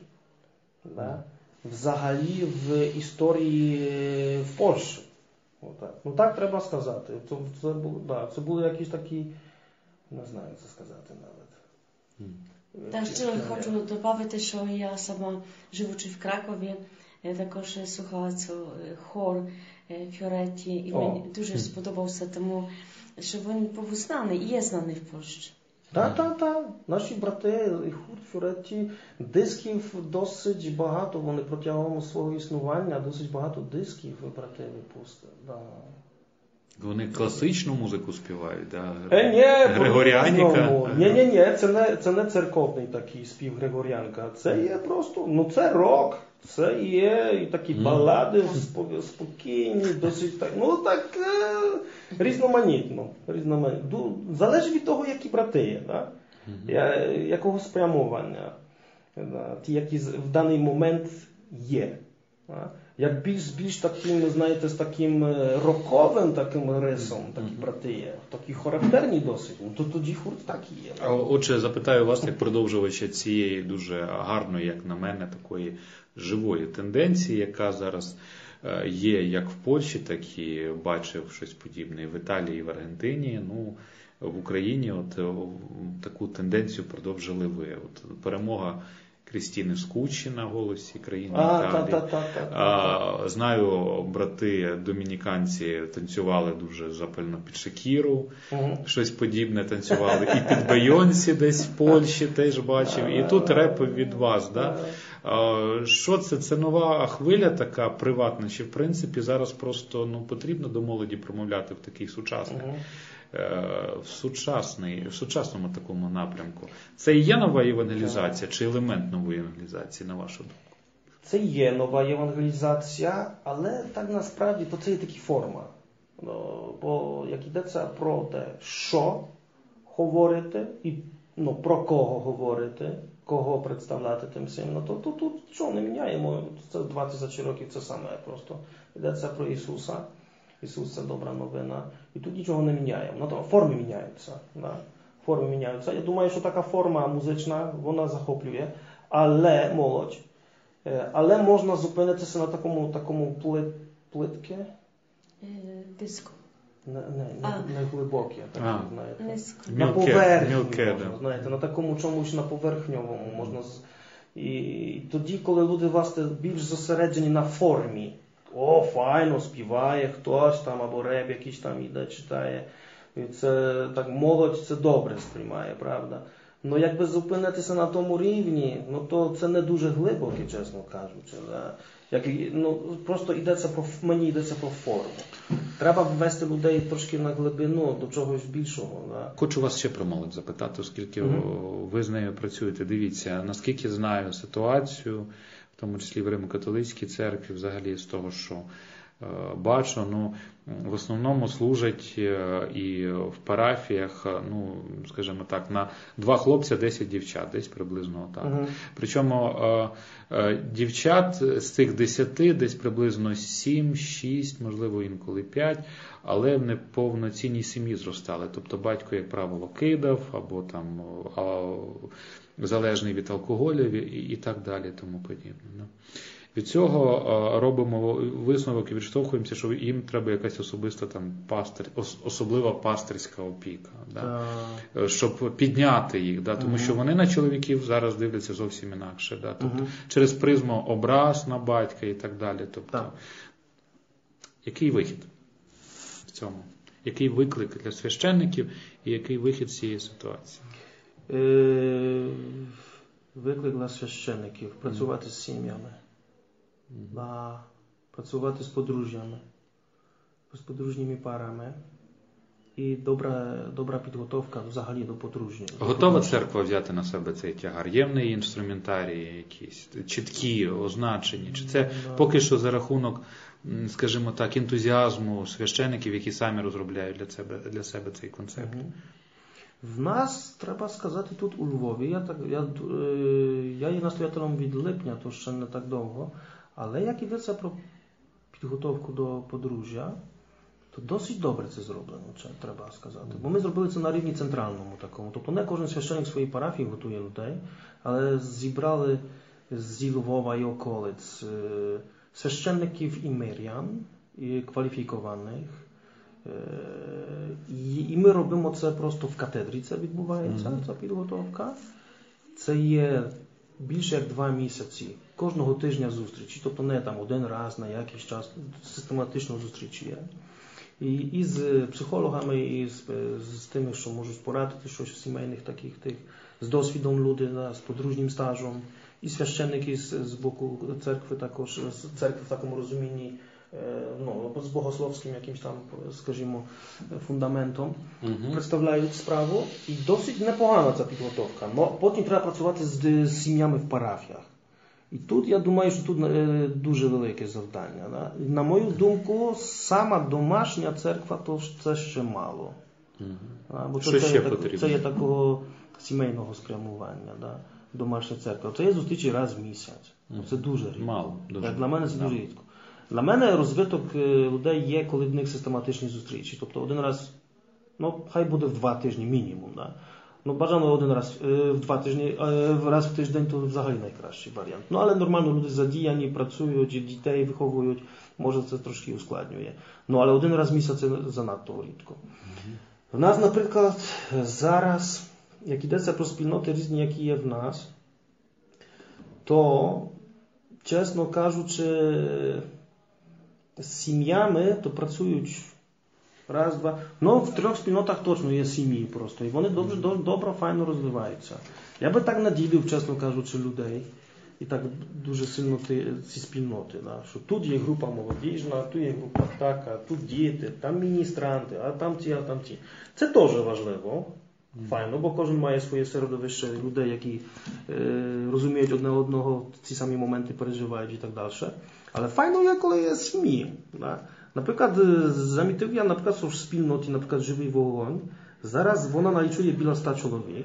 Взагалі в історії в Польщі. Так треба сказати. Це були якісь такі, не знаю, як це сказати навіть. Так, ще хочу додати, що я сама, живучи в Кракові, я також слухала цей хор Фіоретті, і мені дуже сподобався, тому що він був знаний і є знаний в Польщі. Так. Наші брати, гурт Фіоретті, дисків досить багато, вони протягом свого існування досить багато дисків брати випустили. Вони класичну музику співають, да? Ні, Григоріаніка? Ні, це не церковний такий спів Григоріанка. Це є просто, це рок. Це є і такі балади спокійні, досить так, різноманітно. Залежить від того, які брати є, да? Якого спрямування, да? Ті, які в даний момент є. Да? Як більш таким, знаєте, з таким роковим таким рисом, такі брати є, такі характерні досить, то тоді гурт так і є. Отже, запитаю вас, як продовжувача цієї дуже гарної, як на мене, такої живої тенденції, яка зараз є як в Польщі, так і бачив щось подібне в Італії, в Аргентині, в Україні таку тенденцію продовжили ви. Перемога Крістіни Скуччі на голосі країни Італії. Знаю, брати домініканці танцювали дуже запально під Шакіру, щось подібне танцювали. І під Бейонсі десь в Польщі теж бачив. І тут реп від вас. Да? Що це? Це нова хвиля така приватна? Чи в принципі зараз просто потрібно до молоді промовляти в такий сучасний? В сучасному такому напрямку. Це і є нова євангелізація чи елемент нової євангелізації, на вашу думку? Це є нова євангелізація, але так насправді то це є така форма. Бо як йдеться про те, що говорити і про кого говорити, кого представляти тим всім, то тут що не міняємо. Це 20 років це саме просто. Йдеться про Ісуса. Ісус – це добра новина. І тут нічого не міняємо. Форми міняються. Да? Форми міняються. Я думаю, що така форма музична, вона захоплює. Але молодь. Але можна зупинитися на такому плитке. Диско. Не глибоке. Знаєте. На поверхні. Знаєте, на такому чомусь на поверхньовому. Можна. І тоді, коли люди власне більш зосереджені на формі, файно, співає хтось там, або реп якийсь там іде, читає. І це так молодь це добре сприймає, правда? Ну якби зупинитися на тому рівні, то це не дуже глибоке, чесно кажучи. Да? Просто мені йдеться про форму. Треба ввести людей трошки на глибину, до чогось більшого. Да? Хочу вас ще про молодь запитати, оскільки ви з нею працюєте. Дивіться, наскільки знаю ситуацію, в тому числі в Римо-католицькій церкві, взагалі з того, що бачу, в основному служать і в парафіях, скажімо так, на 2 хлопця 10 дівчат, десь приблизно так. Причому дівчат з цих 10 десь приблизно 7, 6, можливо інколи 5, але в неповноцінній сім'ї зростали. Тобто батько, як правило, кидав, або там залежний від алкоголю і так далі, тому подібне. Від цього робимо висновок і відштовхуємося, що їм треба якась особиста особлива пастирська опіка, да? Щоб підняти їх, да? Тому що вони на чоловіків зараз дивляться зовсім інакше, да? Тобто, через призму образ на батька і так далі. Тобто, який вихід в цьому? Який виклик для священників і який вихід з цієї ситуації? Виклик для священників – працювати з сім'ями. Працювати з подружжями, з подружніми парами і добра підготовка взагалі до подружжя. Готова церква взяти на себе цей тягар? Є в неї інструментарії якісь чіткі, означені? Чи це поки що за рахунок, скажімо так, ентузіазму священиків, які самі розробляють для себе цей концепт? В нас, треба сказати, тут у Львові, я є настоятелем від липня, то ще не так довго, але як йдеться про підготовку до подружжя, то досить добре це зроблено, треба сказати. Бо ми зробили це на рівні центральному такому. Тобто не кожен священник своїй парафії готує людей, але зібрали зі Львова і околиць священників і мирян, і кваліфікованих. І ми робимо це просто в катедрі, це відбувається, ця підготовка. Це є більше як 2 місяці. Кожного тижня зустрічі, тобто не там один раз на якийсь час, систематично зустрічі є. І з психологами, і з тими, що можуть порадити щось в сімейних таких, з досвідом люди, з подружнім стажем. І священники з боку церкви також, церкви в такому розумінні, з богословським якимось там, скажімо, фундаментом, представляють справу. І досить непогана ця підготовка. Но потім треба працювати з сім'ями в парафіях. І тут, я думаю, що тут дуже велике завдання. Да? На мою думку, сама домашня церква, то це ще мало. Бо що ще потрібно? Це є такого сімейного спрямування, да? Домашня церква. Це є зустрічі раз в місяць. Це дуже рідко. Мало. Дуже. Для мене це дуже рідко. Для мене розвиток людей є, коли в них систематичні зустрічі. Тобто один раз, хай буде в 2 тижні мінімум. Да? Бажано один раз в 2 тижні, раз в тиждень то взагалі найкращий варіант. Але нормально люди задіяні, працюють, дітей виховують, може це трошки ускладнює. Але один раз в місяць це занадто рідко. В нас, наприклад, зараз, як йдеться про спільноти різні, які є в нас, то, чесно кажучи, з сім'ями то працюють раз, два. В 3 спільнотах точно є сім'ї просто. І вони добре, файно розвиваються. Я би так наділив, чесно кажучи, людей. І так дуже сильно ці спільноти. Да? Що тут є група молодіжна, тут є група така, тут діти, там міністранти, а там ті, а там ті. Це теж важливо. Файно, бо кожен має своє середовище людей, які розуміють одне одного, ці самі моменти переживають і так далі. Але файно є, коли є сім'ї. Да? Наприклад, замітив я, що в спільноті, наприклад, Живий вогонь, зараз вона налічує біля 100 чоловік.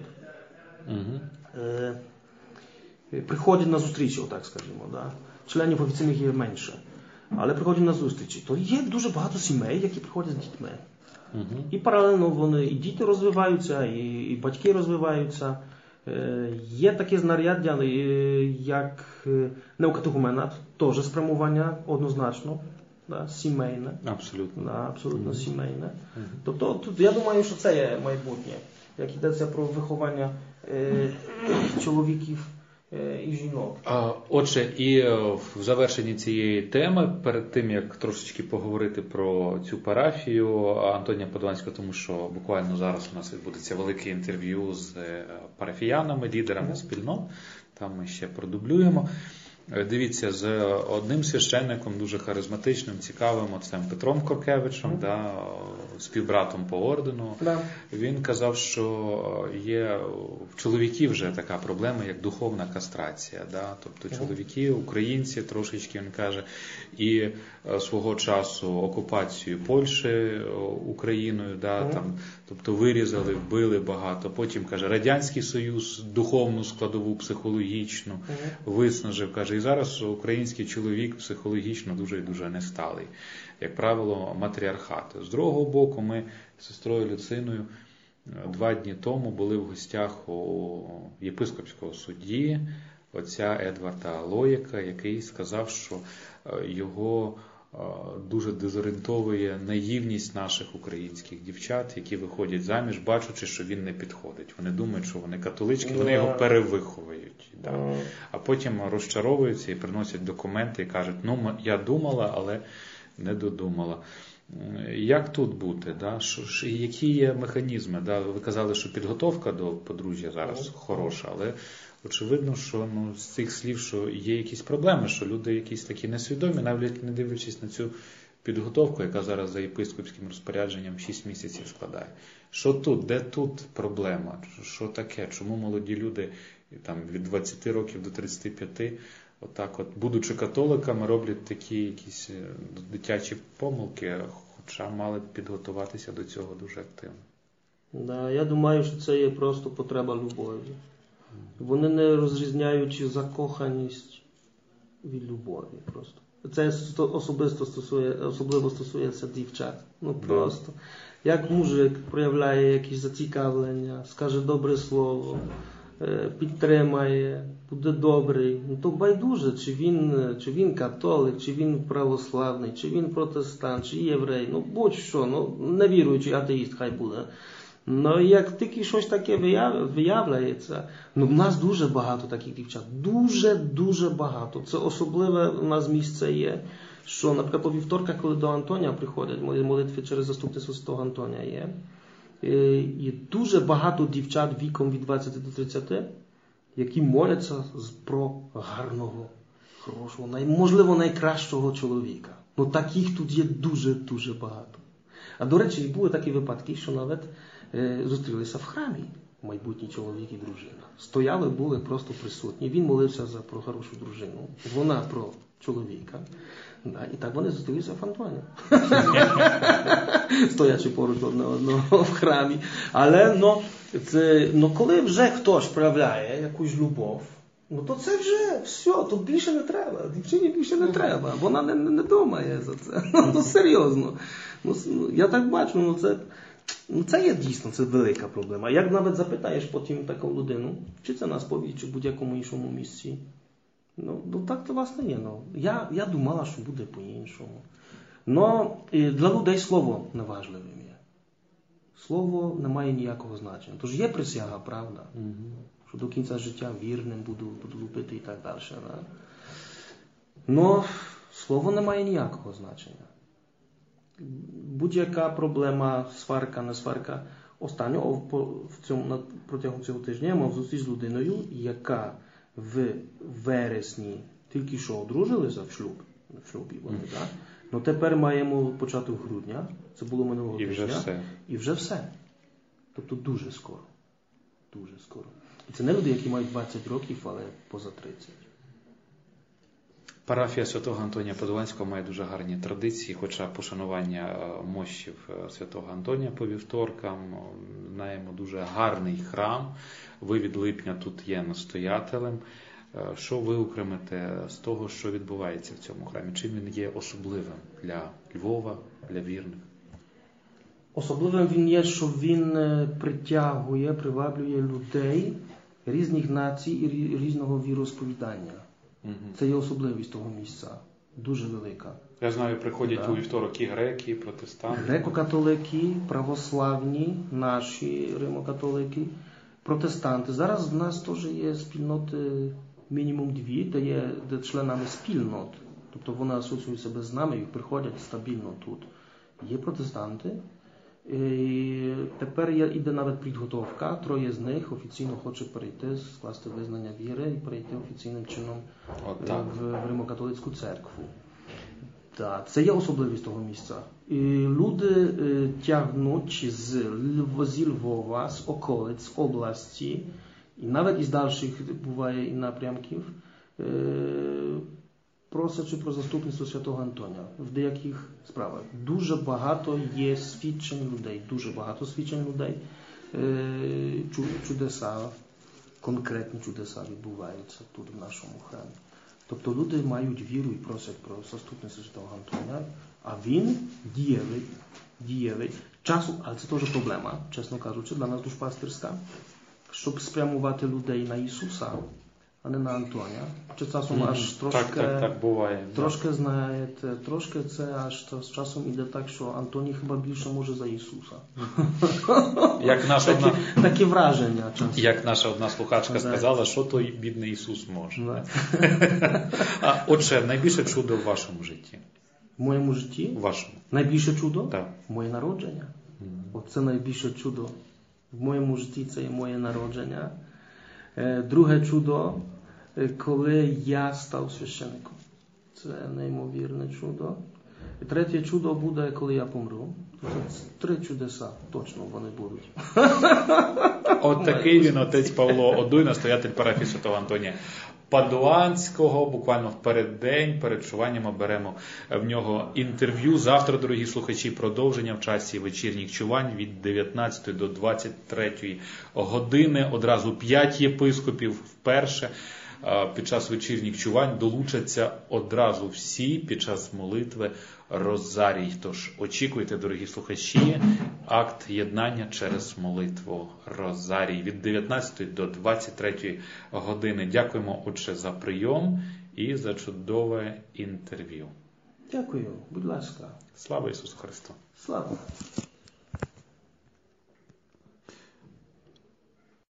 Приходять на зустрічі, отак скажімо. Да? Членів офіційних є менше. Але приходять на зустрічі. То є дуже багато сімей, які приходять з дітьми. І паралельно вони, і діти розвиваються, і батьки розвиваються. Є таке знаряддя, як неокатехуменат, теж спрямування однозначно, да, сімейне. Абсолютно. Да, абсолютно сімейне. Тобто, тут, я думаю, що це є майбутнє. Як йдеться про виховання чоловіків і жінок. Отже, і в завершенні цієї теми, перед тим, як трошечки поговорити про цю парафію Антонія Падуанського, тому що буквально зараз у нас відбудеться велике інтерв'ю з парафіянами, лідерами спільнот, там ми ще продублюємо. Дивіться, з одним священником, дуже харизматичним, цікавим, отцем Петром Коркевичем, співбратом по ордену, він казав, що є в чоловіків вже така проблема, як духовна кастрація. Тобто чоловіки, українці трошечки, він каже, і свого часу окупацію Польщі Україною, тобто вирізали, вбили багато. Потім, каже, Радянський Союз духовну складову, психологічну виснажив, каже, і зараз український чоловік психологічно дуже і дуже несталий. Як правило, матріархат. З другого боку, ми з сестрою Люциною 2 дні тому були в гостях у єпископського судді, отця Едварда Лоєка, який сказав, що його дуже дезорієнтовує наївність наших українських дівчат, які виходять заміж, бачачи, що він не підходить. Вони думають, що вони католички, вони його перевиховують. А потім розчаровуються і приносять документи і кажуть, я думала, але не додумала. Як тут бути? Які є механізми? Ви казали, що підготовка до подружжя зараз хороша, але очевидно, що з цих слів, що є якісь проблеми, що люди якісь такі несвідомі, навіть не дивлячись на цю підготовку, яка зараз за єпископським розпорядженням 6 місяців складає. Що тут? Де тут проблема? Що таке? Чому молоді люди від 20 років до 35 будучи католиками, роблять такі якісь дитячі помилки, хоча мали б підготуватися до цього дуже активно? Я думаю, що це є просто потреба любові. Вони не розрізняють закоханість від любові просто. Це особливо стосується дівчат. Просто. Як мужик проявляє якісь зацікавлення, скаже добре слово, підтримає, буде добрий, то байдуже, чи він католик, чи він православний, чи він протестант, чи єврей, будь-що, невіруючий атеїст хай буде. Як тільки щось таке виявляється, в нас дуже багато таких дівчат, дуже багато. Це особливе у нас місце є, що, наприклад, по вівторках, коли до Антонія приходять, молитви через заступництво Святого Антонія є, і дуже багато дівчат віком від 20 до 30, які моляться про гарного, хорошого, можливо, найкращого чоловіка. Ну таких тут є дуже-дуже багато. А до речі, були такі випадки, що навіть зустрілися в храмі майбутній чоловік і дружина. Стояли, були просто присутні. Він молився про хорошу дружину, вона про чоловіка. Да, і так вони зустрілися в Антоні. Стоячи поруч одне одного в храмі. Але коли вже хтось проявляє якусь любов, то це вже все, тут більше не треба. Дівчині більше не треба. Вона не думає за це. Серйозно. Я так бачу, це є дійсно, це велика проблема. Як навіть запитаєш потім таку людину, чи це на сповіді, чи в будь-якому іншому місці, так це власне є. Я думала, що буде по-іншому. Для людей слово неважливим є. Слово не має ніякого значення. Тож є присяга, правда? Що до кінця життя вірним буду любити і так далі. Но слово не має ніякого значення. Будь-яка проблема, сварка, не сварка. Останньо протягом цього тижня я мав зустріч з людиною, яка в вересні тільки що одружилися в шлюбі вони, так? Но тепер маємо початок грудня, це було минулого тижня, і вже все. Тобто дуже скоро. Дуже скоро. І це не люди, які мають 20 років, але поза 30. Парафія Святого Антонія Падуанського має дуже гарні традиції, хоча пошанування мощів Святого Антонія по вівторкам, знаємо дуже гарний храм. Ви від липня тут є настоятелем. Що ви окремите з того, що відбувається в цьому храмі? Чим він є особливим для Львова, для вірних? Особливим він є, що він притягує, приваблює людей різних націй і різного віросповідання. Це є особливість того місця. Дуже велика. Я знаю, приходять у вівторок і греки, і протестанти. Греко-католики, православні, наші римокатолики, протестанти. Зараз в нас теж є спільноти мінімум 2, де членами спільнот. Тобто вони асоціюють себе з нами і приходять стабільно тут. Є протестанти. І тепер іде навіть підготовка. 3 з них офіційно хоче перейти, скласти визнання віри і перейти офіційним чином в Римо-католицьку церкву. Так, це є особливість того місця. І люди тягнуть зі Львова, з околиць, з області, і навіть із дальших буває і напрямків, просячи про заступництво Святого Антоня в деяких справах. Дуже багато є свідчень людей, чудеса, конкретні чудеса відбуваються тут в нашому храмі. Тобто люди мають віру і просять про заступництво Святого Антоня, а він дієвий. Часом, але це теж проблема, чесно кажучи, для нас душпастирська, щоб спрямувати людей на Ісуса, а не на Антоня. Чи часом аж трошки, так буває. Трошки, знаєте, трошки це аж з часом іде так, що Антоній хіба більше може за Ісуса. Такі враження часом. Як наша одна слухачка сказала, що той бідний Ісус може. Отже, найбільше чудо в вашому житті? В моєму житті? В вашому. Найбільше чудо? Так. Моє народження. Оце найбільше чудо. В моєму житті це є моє народження. Друге чудо, коли я став священником. Це неймовірне чудо. І третє чудо буде, коли я помру. Це 3 чудеса, точно вони будуть. От такий він, отець Павло Одуй, настоятель парафії Святого Антонія Падуанського. Буквально в переддень, перед чуванням ми беремо в нього інтерв'ю. Завтра, дорогі слухачі, продовження в часі вечірніх чувань від 19 до 23 години. Одразу 5 єпископів вперше. Під час вечірніх чувань долучаться одразу всі під час молитви Розарій. Тож очікуйте, дорогі слухачі, акт єднання через молитву Розарій від 19 до 23 години. Дякуємо, отче, за прийом і за чудове інтерв'ю. Дякую, будь ласка. Слава Ісусу Христу! Слава!